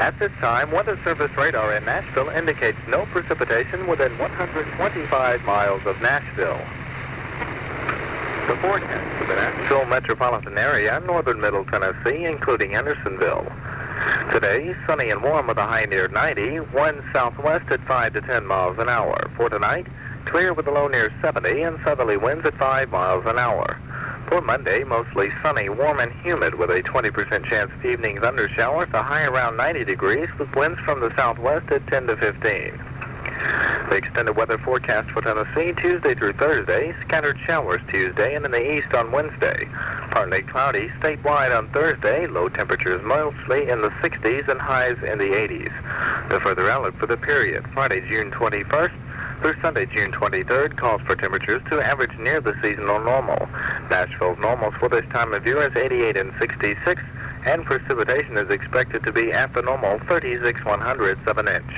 At this time, Weather Service radar in Nashville indicates no precipitation within 125 miles of Nashville. The forecast for the Nashville metropolitan area and northern middle Tennessee, including Hendersonville. Today, sunny and warm with a high near 90, winds southwest at 5 to 10 miles an hour. For tonight, clear with a low near 70 and southerly winds at 5 miles an hour. For Monday, mostly sunny, warm and humid with a 20% chance of evening thunder showers, a high around 90 degrees with winds from the southwest at 10 to 15. The extended weather forecast for Tennessee Tuesday through Thursday, scattered showers Tuesday and in the east on Wednesday. Partly cloudy statewide on Thursday, low temperatures mostly in the 60s and highs in the 80s. The further outlook for the period, Friday, June 21st through Sunday, June 23rd, calls for temperatures to average near the seasonal normal. Nashville's normals for this time of year is 88 and 66, and precipitation is expected to be at the normal 36/100ths of an inch.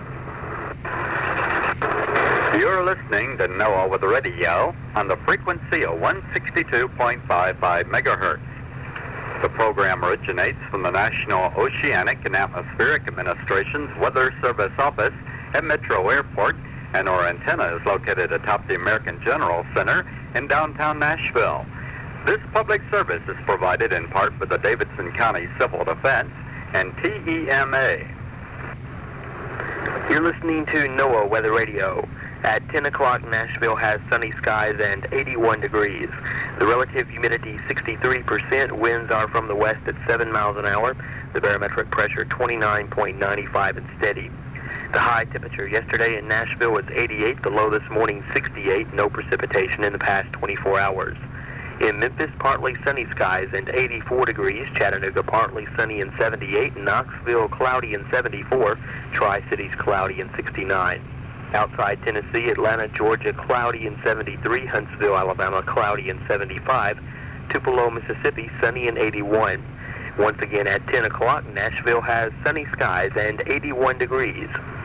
You're listening to NOAA with the radio on the frequency of 162.55 megahertz. The program originates from the National Oceanic and Atmospheric Administration's Weather Service Office at Metro Airport, and our antenna is located atop the American General Center in downtown Nashville. This public service is provided in part by the Davidson County Civil Defense and TEMA. You're listening to NOAA Weather Radio. At 10 o'clock, Nashville has sunny skies and 81 degrees. The relative humidity 63%. Winds are from the west at 7 miles an hour. The barometric pressure 29.95 and steady. The high temperature yesterday in Nashville was 88. The low this morning 68. No precipitation in the past 24 hours. In Memphis, partly sunny skies and 84 degrees. Chattanooga, partly sunny and 78. Knoxville, cloudy and 74. Tri-Cities, cloudy and 69. Outside Tennessee, Atlanta, Georgia, cloudy and 73. Huntsville, Alabama, cloudy and 75. Tupelo, Mississippi, sunny and 81. Once again at 10 o'clock, Nashville has sunny skies and 81 degrees.